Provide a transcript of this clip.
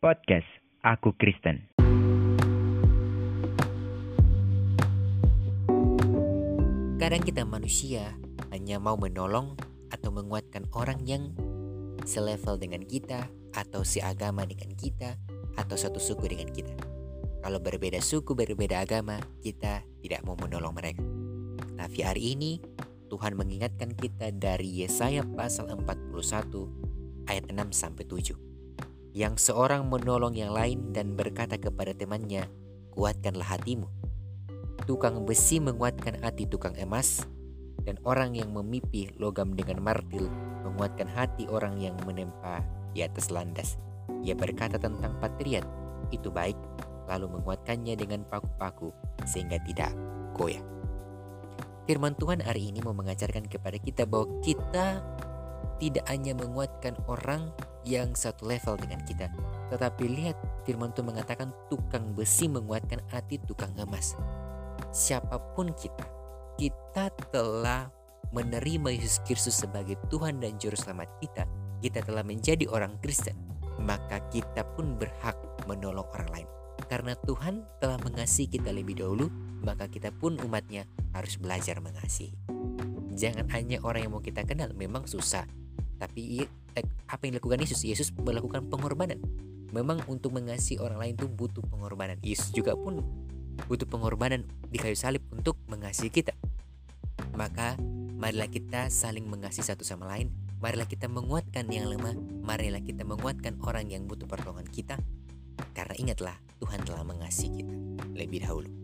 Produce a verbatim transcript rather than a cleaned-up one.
Podcast Aku Kristen. Kadang kita manusia hanya mau menolong atau menguatkan orang yang selevel dengan kita, atau seagama dengan kita, atau satu suku dengan kita. Kalau berbeda suku, berbeda agama, kita tidak mau menolong mereka. Tapi hari ini Tuhan mengingatkan kita dari Yesaya pasal empat puluh satu ayat enam sampai tujuh. Yang seorang menolong yang lain dan berkata kepada temannya, kuatkanlah hatimu. Tukang besi menguatkan hati tukang emas, dan orang yang memipih logam dengan martil menguatkan hati orang yang menempa di atas landas. Ia berkata tentang patriot, itu baik, lalu menguatkannya dengan paku-paku sehingga tidak goyah. Firman Tuhan hari ini mau mengajarkan kepada kita bahwa kita tidak hanya menguatkan orang yang satu level dengan kita, tetapi lihat firman Tuhan mengatakan tukang besi menguatkan hati tukang emas. Siapapun kita, kita telah menerima Yesus Kristus sebagai Tuhan dan Juru Selamat kita. Kita telah menjadi orang Kristen, maka kita pun berhak menolong orang lain. Karena Tuhan telah mengasihi kita lebih dahulu, maka kita pun umatnya harus belajar mengasihi. Jangan hanya orang yang mau kita kenal, memang susah. Tapi eh, apa yang dilakukan Yesus? Yesus melakukan pengorbanan. Memang untuk mengasihi orang lain itu butuh pengorbanan. Yesus juga pun butuh pengorbanan di kayu salib untuk mengasihi kita. Maka marilah kita saling mengasihi satu sama lain. Marilah kita menguatkan yang lemah. Marilah kita menguatkan orang yang butuh pertolongan kita. Karena ingatlah, Tuhan telah mengasihi kita lebih dahulu.